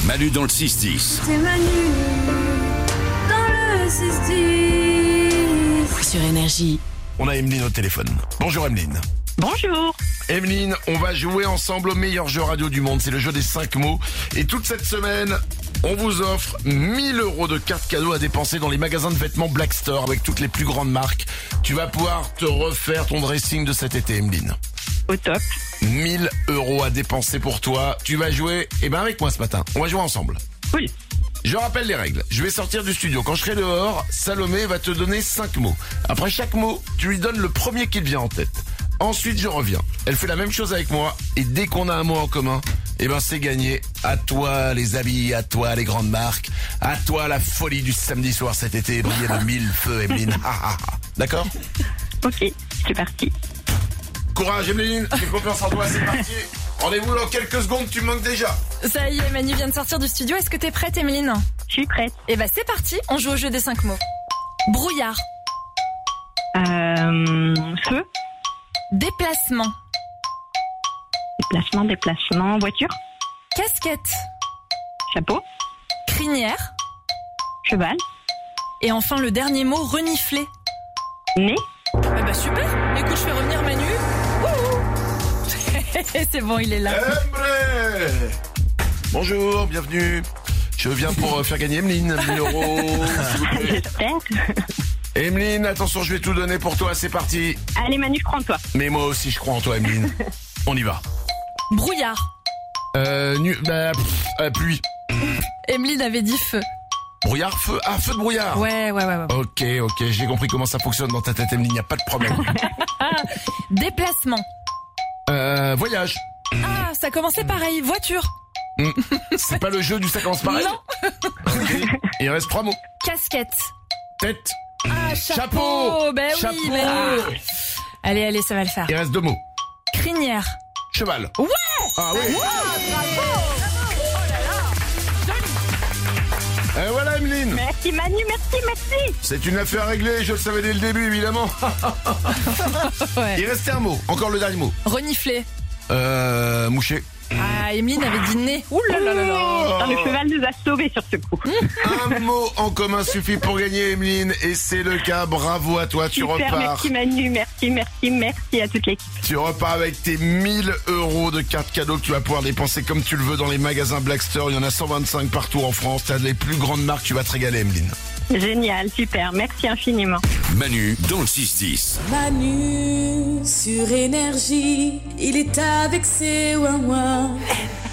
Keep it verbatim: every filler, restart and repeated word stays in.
Manu dans le six dix. C'est Manu dans le six dix. Sur Énergie. On a Emeline au téléphone. Bonjour Emeline. Bonjour. Emeline, on va jouer ensemble au meilleur jeu radio du monde. C'est le jeu des cinq mots. Et toute cette semaine, on vous offre mille euros de cartes cadeaux à dépenser dans les magasins de vêtements Black Store avec toutes les plus grandes marques. Tu vas pouvoir te refaire ton dressing de cet été, Emeline. Au top. mille euros à dépenser pour toi. Tu vas jouer, eh ben avec moi ce matin. On va jouer ensemble. Oui. Je rappelle les règles. Je vais sortir du studio. Quand je serai dehors, Salomé va te donner cinq mots. Après chaque mot, tu lui donnes le premier qui te vient en tête. Ensuite, je reviens. Elle fait la même chose avec moi. Et dès qu'on a un mot en commun, eh ben c'est gagné. À toi les habits, à toi les grandes marques, à toi la folie du samedi soir cet été. Briller de mille feux, Emeline. D'accord ? Ok, c'est parti. Courage, Emeline. J'ai confiance en toi. C'est parti. Rendez-vous dans quelques secondes. Tu me manques déjà. Ça y est, Manu vient de sortir du studio. Est-ce que t'es prête, Emeline ? Je suis prête. Eh ben c'est parti, on joue au jeu des cinq mots. Brouillard. Euh, feu. Déplacement. Déplacement, déplacement. Voiture. Casquette. Chapeau. Crinière. Cheval. Et enfin le dernier mot, renifler. Nez. Eh ben super. Écoute, je fais revenir Manu. Ouh. C'est bon, il est là. Embré. Bonjour, bienvenue. Je viens pour faire gagner Emeline, mille euros. s'il vous plaît. J'espère. Emeline, attention, je vais tout donner pour toi, c'est parti. Allez Manu, je crois en toi. Mais moi aussi, je crois en toi, Emeline. On y va. Brouillard. Euh, nu, bah, pff, euh, pluie. Emeline avait dit feu. Brouillard, feu, ah, feu de brouillard. Ouais, ouais, ouais, ouais. Ok, ok, j'ai compris comment ça fonctionne dans ta tête, Emeline, y a pas de problème. Déplacement. Euh, voyage. Ah, ça commençait pareil. Voiture. Hmm. C'est pas le jeu du ça commence pareil? Non. Ok, il reste trois mots. Casquette. Tête. Ah, chapeau. Chapeau. Ben oui, Chapeau. ben oui. Allez, allez, ça va le faire. Il reste deux mots. Crinière. Cheval. Ouais. Ah oui. Et voilà, Emeline. Merci Manu, merci, merci. C'est une affaire réglée, je le savais dès le début, évidemment. Ouais. Il restait un mot, encore le dernier mot. Renifler. Euh, moucher. Ah, Emeline avait dit nez. Ouh là là là là. Ah, le cheval nous a sauvés sur ce coup. Un mot en commun suffit pour gagner, Emeline, et c'est le cas. Bravo à toi, tu Super, repars. merci Manu, merci, merci, merci à toute l'équipe. Tu repars avec tes mille euros de cartes cadeaux que tu vas pouvoir dépenser comme tu le veux dans les magasins Black Store. Il y en a cent vingt-cinq partout en France. Tu as les plus grandes marques, tu vas te régaler, Emeline. Génial, super, merci infiniment. Manu dans le six dix. Manu sur Énergie. Il est avec ses ouin-ouin.